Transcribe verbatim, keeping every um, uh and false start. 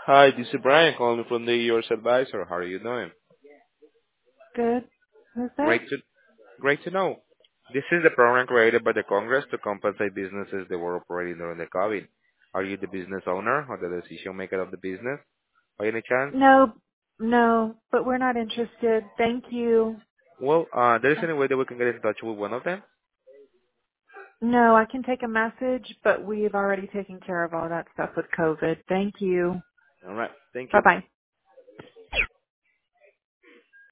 Hi, this is Brian calling from the Yours Advisor. How are you doing? Good. Who's this? Great to great to know. This is the program created by the Congress to compensate businesses that were operating during the COVID. Are you the business owner or the decision maker of the business by any chance? No, no, but we're not interested. Thank you. Well, uh, there is any way that we can get in touch with one of them? No, I can take a message, but we've already taken care of all that stuff with COVID. Thank you. All right. Thank Bye you. bye.